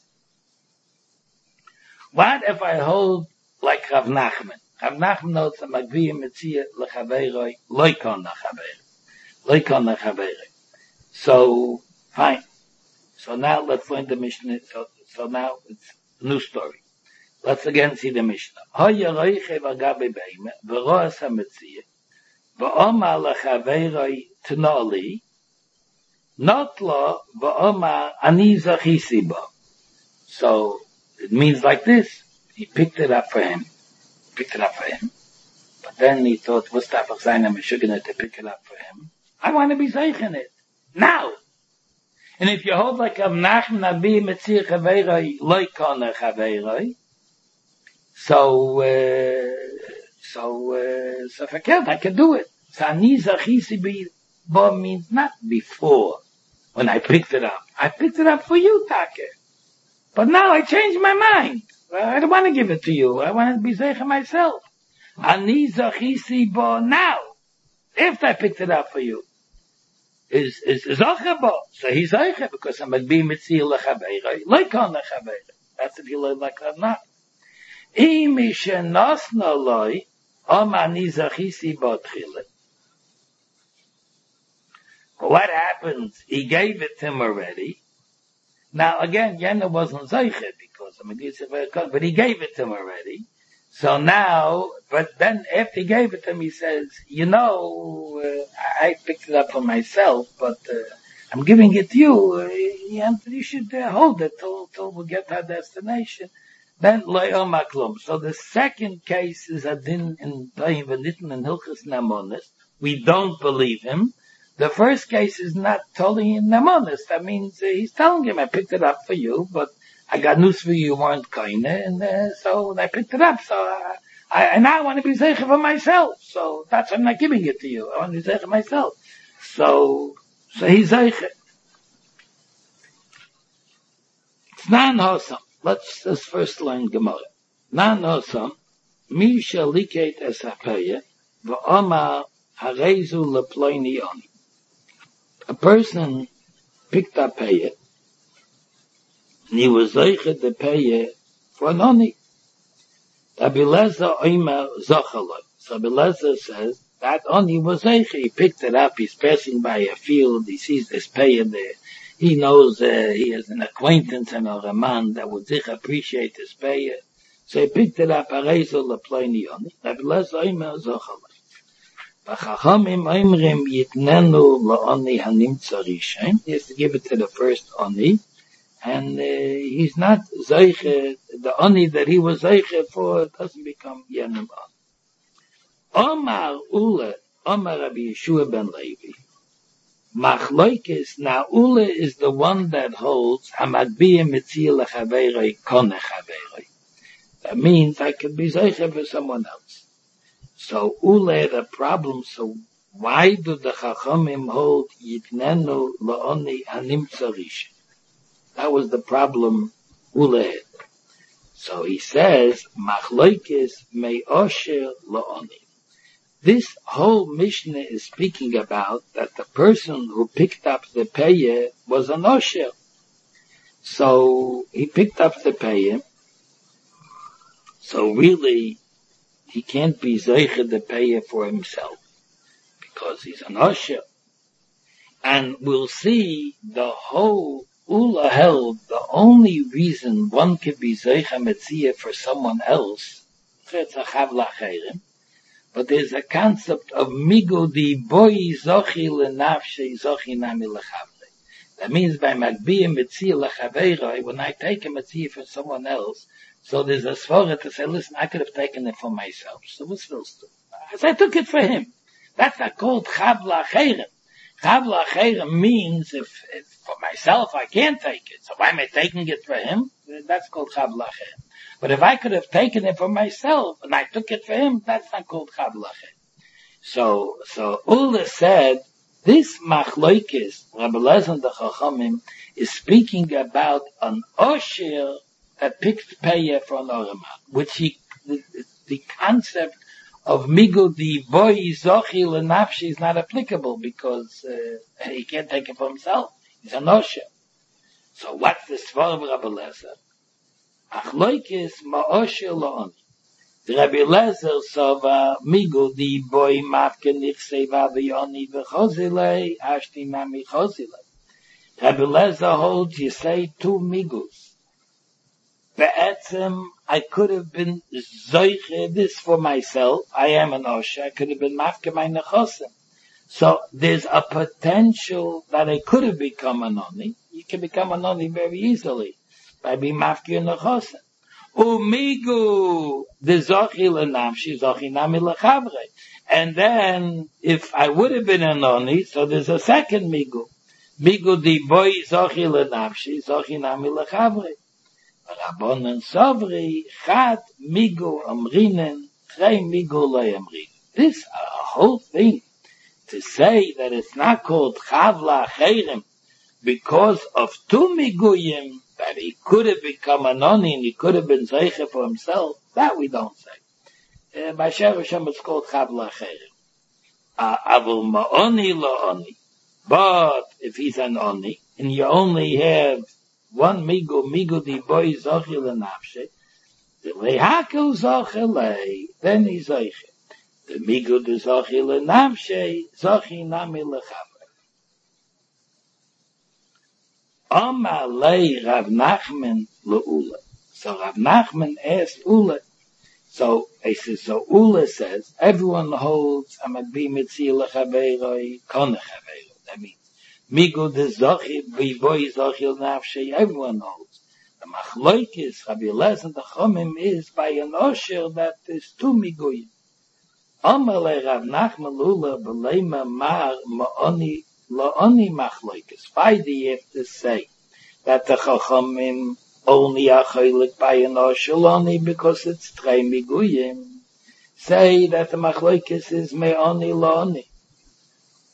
What if I hold like Rav Nachman? Rav Nachman knows that Magviyah Metzia L'Chaveiroi Loikon L'Chaveiroi. Loikon L'Chaveiroi. So, fine. So now let's learn the Mishnah. So, so now it's a new story. Let's again see the Mishnah. Hoya roiche v'gabe beime, v'roas ha-metziyah, v'oma l'chaveiroi t'noli, not lo v'oma ani zachisi bo. So, it means like this. He picked it up for him. Picked it up for him. But then he thought, what's that for Zainam Meshuggah to pick it up for him? I want to be zeichen it. Now! And if you hold like Rav Nachman Abi Metzia Chaveiroi, loikon Chaveiroi, So, uh, so, uh, so verkehrt, I can do it. So, Ani Zachisi Bo means not before, when I picked it up. I picked it up for you, Take. But now I changed my mind. I don't want to give it to you. I want to be Zeicha myself. Ani Zachisi Bo now, after I picked it up for you, is, is, is Zocha Bo. So he's Zeicha, because I'm a Bi Mitzil Lechabeiroi, Leikon Lechabeiroi. That's if you learn like that now. What happens? He gave it to him already. Now again, Yena wasn't Zeichet because I mean, but he gave it to him already. So now, but then after he gave it to him, he says, you know, uh, I picked it up for myself, but uh, I'm giving it to you. Uh, you should uh, hold it till, till we get to our destination. Then loyo maklum. So the second case is a din in Toyim V'Nitin and Hilchos Nemonis. We don't believe him. The first case is not totally in Nemonis. That means uh, he's telling him, I picked it up for you, but I got news for you, you weren't kind, and uh, so I picked it up. So uh, I, and now I want to be zeicha for myself. So that's why I'm not giving it to you. I want to be zeicha myself. So So he's Zeiche. It's nan hosam. Let's just first learn Gemara. Nan hosam, mi shaliket es hapeya, v'omar harezu leploini oni. A person picked up peya, and he was Zeiche the peya for an oni. Rabbi Lezer oimer zochaloi. So Rabbi Lezer says, that oni was Zeiche. He picked it up, he's passing by a field, he sees this peya there. He knows uh, he has an acquaintance and a man that would zich appreciate his payer. So he picked it up, Arezo leploini oni. Rabbi Lezer oimer zochaloi. V'chachamim oimrim yitnenu la'oni hanimtza rishon. He has to give it to the first oni. And uh, he's not Zeiche, the oni that he was Zeiche for doesn't become Yenim on. Omar Ule, Omar Rabbi Yeshua ben Levi. Machloikis, now Ule is the one that holds Hamadbiya Mitzil Lechaveroi Kone Chaveroi. That means I could be Zeiche for someone else. So Ule had a problem, so why do the Chachamim hold Yitnenu La'oni Hanimtza Rishon? That was the problem Ule had. So he says, Machloikis me'osher la'oni. This whole Mishnah is speaking about that the person who picked up the payah was an osher. So he picked up the payah. So really, he can't be zeicher the payah for himself because he's an osher. And we'll see the whole Ula held the only reason one could be Zeicha Metzia for someone else, but there's a concept of Migo di Boi Zochi Lenafshe Zochi Nami Lechavle. That means by Magbiya Metzia Lechaveiroi, when I take a Metzia for someone else, so there's a svara to say, listen, I could have taken it for myself. So what's supposed to? So I took it for him. That's not called Chavla Chayrim. Chavla Chayrim means if, if for myself I can't take it, so why am I taking it for him? That's called Chavla Chayrim. But if I could have taken it for myself and I took it for him, that's not called Chavla Chayrim. So, so Ula said, this Machloikis, Rabbi Lezer the Chachamim, is speaking about an Osher that picked Peyah for an Oraman, which he, the, the concept of Migu di Boi Zochi Lenafshi is not applicable because uh, he can't take it for himself. He's an Osher. So what's the Svar of Rabbi Lezer? Achloikis ma'osher la'oni. The Rabbi Lezer sova Migu di Boi Mafke Nichseva V'yoni V'chozilei Ashti Nami Chozilei. Rabbi Lezer holds you say two Migus. Be'etzem, I could have been Zoiche this for myself. I am an Osher. I could have been Mafke my Nechosim. So there's a potential that I could have become an Oni. You can become an Oni very easily by being Mafke your Nechosim. Umigu the Zochi Lenafshi Zochi Nami Lechavre. And then if I would have been an Oni, so there's a second Migu. Migu di Boi Zochi Lenafshi Zochi Nami Lechavre. Rabbonen Sovri, Chad, Migu, Amrinen, Chrei Migu, Loi Amrinen. This uh, whole thing, to say that it's not called Chavla Chayrim, because of two Miguyim, that he could have become an Oni and he could have been Zeiche for himself, that we don't say. Uh, by Sher Hashem it's called Chavla Chayrim. Avul Ma'oni La'oni. But if he's an Oni, and you only have one migu, migu di Boi Zochi Lenafshe, the lehakel Zochi le, then he's Zochi. The migu di Zochi Lenafshe, Zochi Nami Lechavre. Omar le Rav Nachman le'ula. So Rav Nachman asked Ula. So he says, so Ula says, everyone holds Amad Bi Mitzil Lechaveroi, Kone Chaveroi. That means Migu de Zochi, Boi Zochi Nafshe, everyone knows. The Machloikis, Rabbi Lezer the Chomim is by an Osher that is two Miguyim. Omele Rav Nachman Lula, B'leima Mar, Ma'oni, La'oni Machloikis. Why do you have to say that the Chachamim only are cholik by an Osher La'oni because it's three Miguyim? Say that the Machloikis is Me'oni La'oni.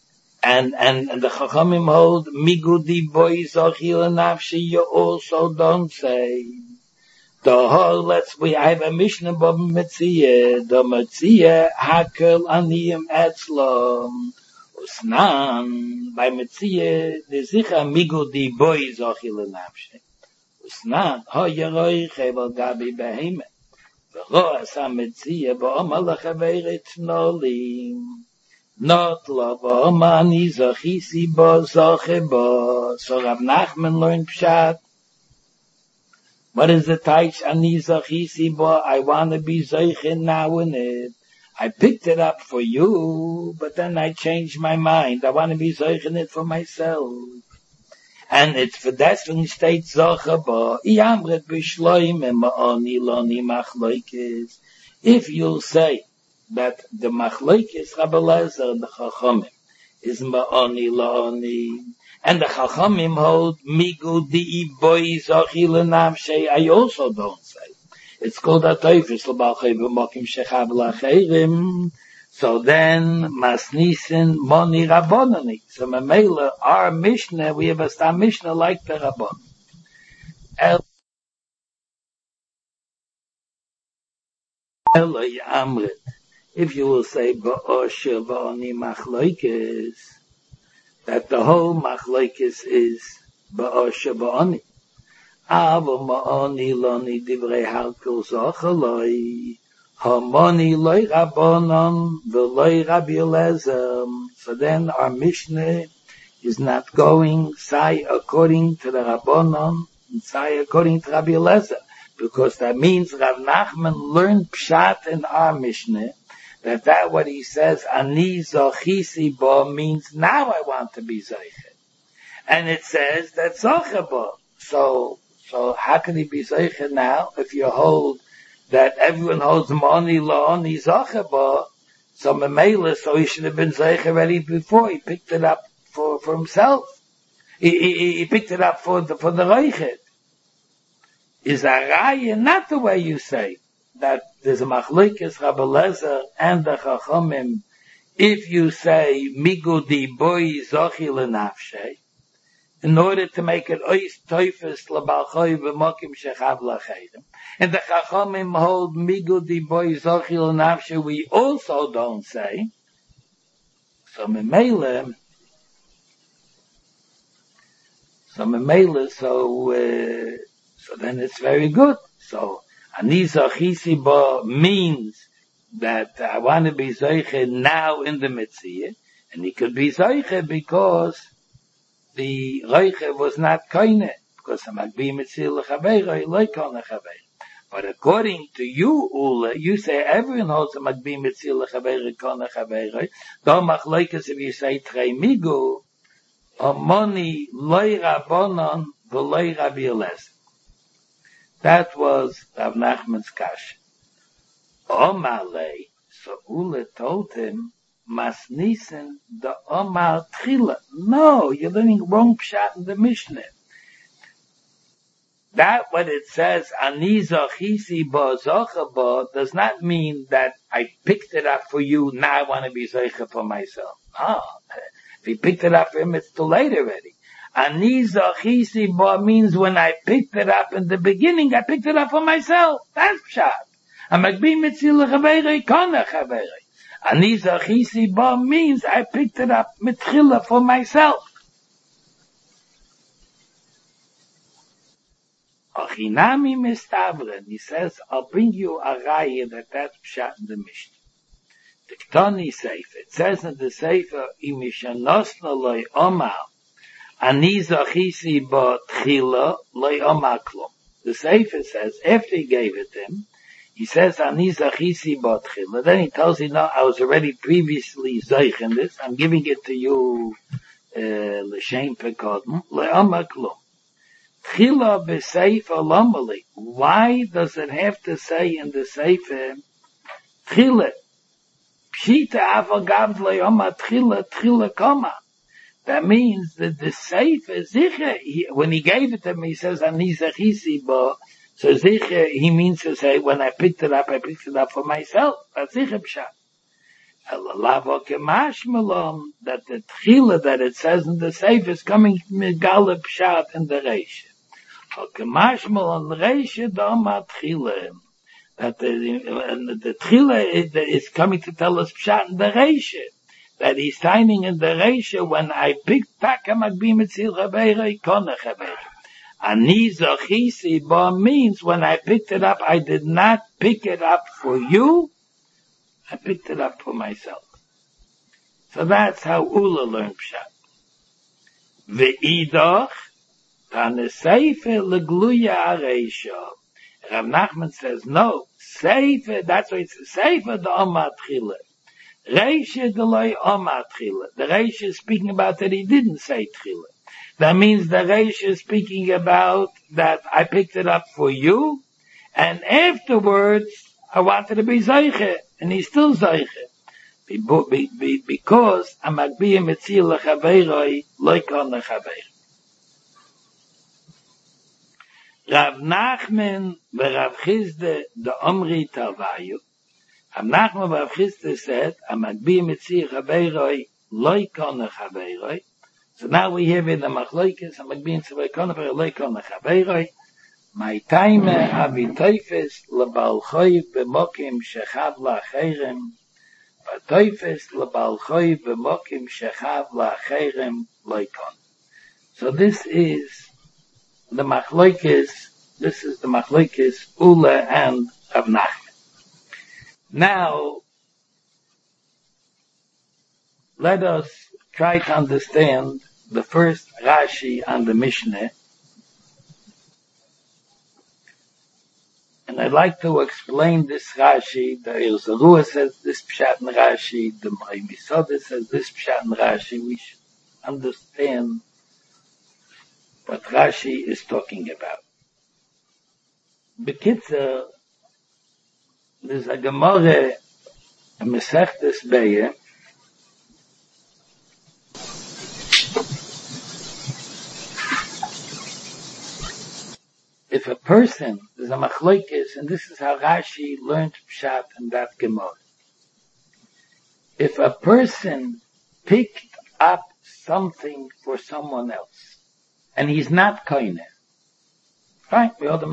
And, and, and the Chachamim hold, Migudi boy zochil nafshi, you also don't say. The whole, let's, we, I have a Mishnah about Metzia, the Metzia, Hakel Aniyim Etzlom, Usnan, by Metzia, the Zicha Migudi boy zochil nafshi. Usnan, ho yeroi chevel gabi behemet. V'ro asa Metzia, ba'oma lechaveret nolim. Not love, oh man, he's a chisi bo, zoche bo. So Rav Nachman learned pshat. What is the taich ani zachisi bo? I want to be zoche now in it. I picked it up for you, but then I changed my mind. I want to be zoche in it for myself. And it's for that when he states zoche bo. Iyamret b'shloim ma'oni loni machloikis. If you'll say that the machlokes Rabbi Lezer, the Chachamim, is ma'oni la'oni, and the Chachamim hold migu di'i boi zochi l'nafshei. I also don't say. It's called a teufis l'balchei b'mokim shechav l'acheirim. So then, masnisin moni rabbonani. So memela, our Mishnah, we have a stam Mishnah like the Rabbon. El Eloi Amrit. If you will say ba'osher v'oni machlokes, that the whole machlokes is ba'osher v'oni. Avo ma'oni loni divrei halkul zochaloi, ha'moni loi rabbonon v'loi Rabbi Eliezer. So then our Mishnah is not going say according to the rabbonon, and say according to Rabbi Eliezer, because that means Rav Nachman learned pshat in our Mishnah, that that what he says, ani zochisi bo, means now I want to be zoche. And it says that zoche bo. So, so how can he be zoche now if you hold that everyone holds moni lo ani zoche bo? So memela, so he should have been zoche already before. He picked it up for, for himself. He, he, he picked it up for the, for the reichet. Is a raya not the way you say that there's a machlokes Rabbi Lezer and the Chachamim. If you say migudi boy zochi lenafshe, in order to make it ois teufes lebalchoi b'mokim shechav lacheirim, and the Chachamim hold migudi boy zochi lenafshe, we also don't say. So memele, so memele, so uh, so then it's very good. So ani zochisi bo means that I want to be zoche now in the Metzia, and he could be zoche because the reiche was not koine, because the magbi Metzia lechaveiroi loy koine chaveiroi. But according to you, Ula, you say everyone holds the magbi Metzia lechaveiroi koine chaveiroi. Do machlokes if you say trei migu, omoni loy rabbonon v'loy Rabbi Eliezer. That was Rav Nachman's kasha. Omale, so Ula told him, masnisen the Omar Tchila. No, you're learning wrong pshat in the Mishnah. That what it says, ani zochisi bo zocha bo, does not mean that I picked it up for you, now I want to be zocha for myself. Ah, if he picked it up for him, it's too late already. Ani zochisi bo means when I picked it up in the beginning, I picked it up for myself. That's pshat. I'm magbi mitzil chaveiroi kona chaveiroi. Ani zochisi bo means I picked it up mitchila for myself. Achinami mistavren. He says, I'll bring you a raya that that's pshat in the Mishnah. The Ktoni Sefer. It says in the Sefer, imishanosna loy omar. Ani zochisi bo tchila loy omar klum. The Sefer says, after he gave it to him, he says, Ani zochisi bo tchila. Then he tells you, no, I was already previously zoich in this. I'm giving it to you, uh, l'shem pekodm, loy omar klum. Tchila b'sefer lomali. Why does it have to say in the Sefer, tchila? Pshita avagav loy omar tchila, tchila koma. That means that the Sefer, Zicher, he, when he gave it to me, he says, Ani zechisi bo. So Zicher, he means to say, when I picked it up, I picked it up for myself. That's Zicher pshat. Elalavo kemashmalom, that the tchila that it says in the Sefer is coming megala pshat in the Reish. Kemashmalom Reish dama tchila. That the, uh, the tchila is, is coming to tell us pshat in the Reish. That he's signing in the Reish when I picked taka magbi mitzil chabeirei kona chabeirei. Ani zachisi ba means when I picked it up, I did not pick it up for you, I picked it up for myself. So that's how Ula learned Pshat. Ve'idach, taneseife legluya areisha. Rav Nachman says, no, seife, that's why it's seife the Omat Chile. Reisha delay Omat Chile. The Reisha is speaking about that he didn't say Chile. That means the Reisha is speaking about that I picked it up for you, and afterwards I wanted to be Zeiche, and he's still Zeiche. Because I'm Agbiya Metzil Lechabeiroi Loikon Lechabeir. Rav Nachman Rav Chizde the Omri Talvayu. Rav Nachman Rav Chizde said, I'm Agbiya Metzil Lechabeiroi Loikon Lechabeiroi. So now we have in the Machlokes, I'm Agbiya Metzil Lechabeiroi Loikon Lechabeiroi. My time Avitoifes Lebal Choy B'mokim Shechav La'acherem. V'toifes lebal choy b'mokim shechav la'acherem loikon. So this is the machlokes, this is the machlokes Ula and Rav Nachman. Now, let us try to understand the first Rashi on the Mishnah. And I'd like to explain this Rashi. The Yerzarua says this Pshat in Rashi. The Misoda says this Pshat in Rashi. We should understand what Rashi is talking about. Bekitzer, there's a Gemara, a Mesechtes Be'eh, if a person, there's a machlokes, and this is how Rashi learned Pshat in that Gemara. If a person picked up something for someone else, and he's not koine, right?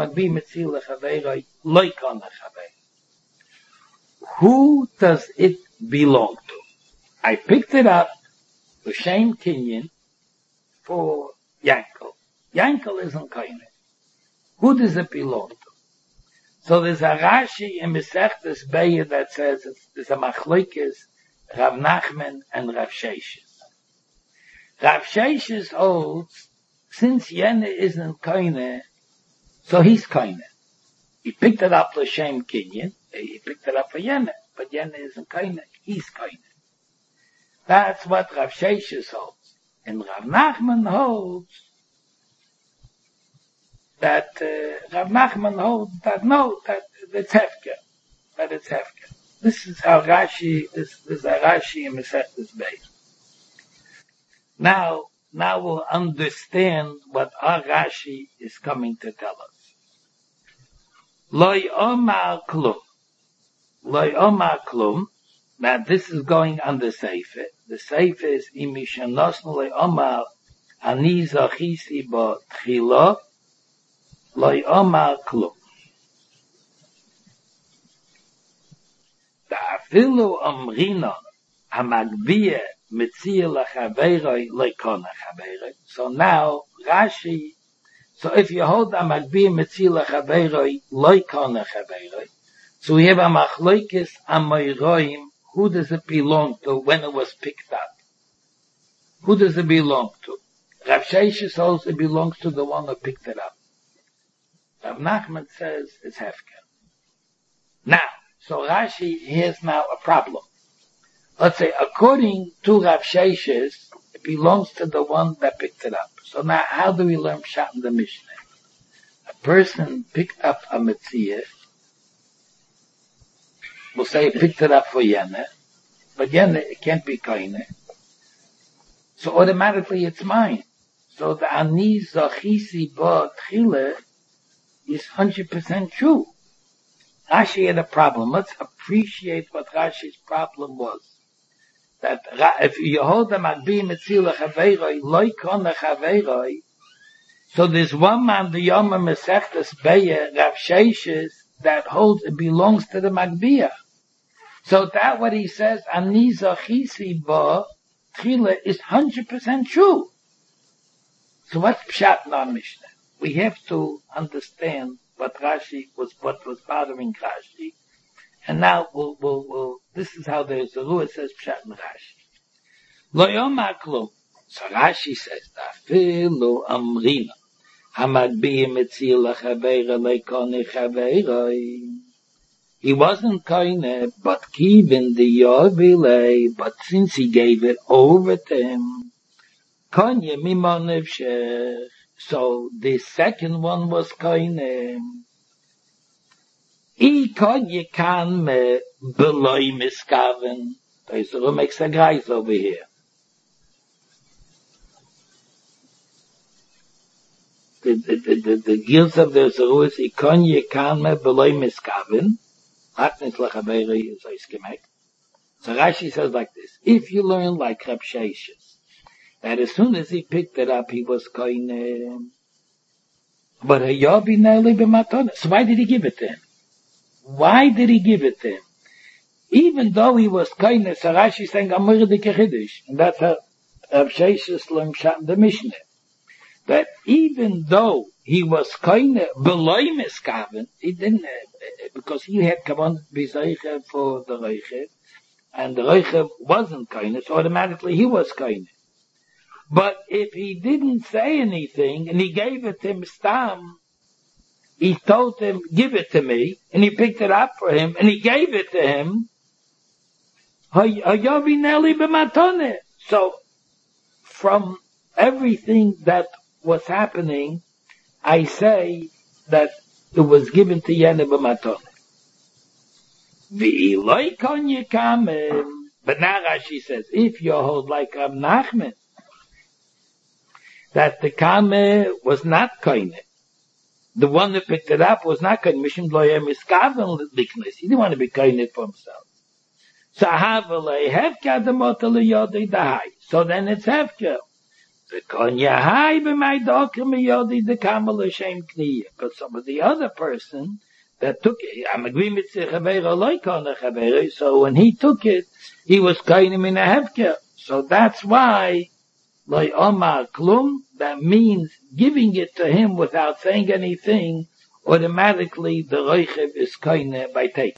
Who does it belong to? I picked it up for Shem Kinyan for Yankel. Yankel isn't koine. Who does it belong to? So there's a Rashi in Mesechtes Be'eh that says it's, there's a machlokes Rav Nachman and Rav Sheshes. Rav Sheshes holds, since Yene isn't koine, so he's koine. He picked it up for Shem Kinyan, he picked it up for Yene, but Yene isn't koine, he's koine. That's what Rav Sheshes holds. And Rav Nachman holds that uh, Rav Nachman holds that no, that it's hefker, that it's hefker. This is how Rashi, this, this is a Rashi in Mesechtes Be'eh. Now, now we'll understand what our Rashi is coming to tell us. Loi omar klum. Loi omar klum. Now this is going on the Sefer. The Sefer is imishanosnu loi omar ani zachisi bo tchilo. Loi omar klum. Da'afilu omrino hamagbiye mitzil lachaveiroi loikona chaveiroi. So now, Rashi, so if you hold hamagbiye mitzil lachaveiroi loikona chaveiroi, so we have a machlokes amoiroim, who does it belong to when it was picked up? Who does it belong to? Rav Sheshes holds it belongs to the one who picked it up. Rav Nachman says it's hefker. Now, so Rashi, here's now a problem. Let's say, according to Rav Sheshes, it belongs to the one that picked it up. So now, how do we learn Pshat in the Mishnah? A person picked up a Metziyah, we'll say he picked it up for Yene, but Yene, it can't be Koine. So automatically it's mine. So the Ani Zachisi Ba Tchile is one hundred percent true. Rashi had a problem. Let's appreciate what Rashi's problem was. that if you hold the Magbi Metzil Chaveiroi, Loi Kona Chaveiroi, so there's one man, the Yoma Mesechtes Beya, Rav Sheishes, that holds it belongs to the Magbiya. So that what he says, Ani Zachisi Ba, Tchila, is one hundred percent true. So what's Pshat in our Mishnah? We have to understand what Rashi was, what was bothering Rashi. And now we'll, we'll, we'll, this is how there's the Ruah says Pshat in Rashi. Lo Yoma Klum. So Rashi says, Afilu Amrina. Hamagbi Metzil Chaveira Leikone Chaveiroi. He wasn't koine, but kibin the Yovile, but since he gave it over to him, konye mimonev shech. So the second one was koine. I konye kan me beloi miskaven. There's a room makes a guys over here. The, the, the, the, the gills of the Zeru is, I konye kan me beloi miskaven. So Rashi says like this, if you learn like Reb Sheishes, that as soon as he picked it up, he was koine, but a yobi neli b'matona. So why did he give it to him? Why did he give it to him? Even though he was koine, so Rashi is saying, Amur de Kechidish, and that's how Reb Sheishes learned the Mishnah. That even though he was koine beloy miskaven, he didn't, uh, because he had come on b'zeiche for the reiche, and the reiche wasn't koine, so automatically he was koine. But if he didn't say anything, and he gave it to him stam, he told him, give it to me, and he picked it up for him, and he gave it to him, so from everything that was happening, I say that it was given to Yene b'matone. V'iloi konye kamen. But now Rashi says, if you hold like Rav Nachman, that the kame was not koine, the one that picked it up was not koine, mishim lo yeh miskaven liknes. He didn't want to be koine for himself. So havelei hefka demota liyodei dahai. So then it's hefka. Because some of the other person that took it, I'm agreeing with so when he took it, he was kind of in a hefker. So that's why, like Omar Klum, that means giving it to him without saying anything, automatically the reichev is kind by taking.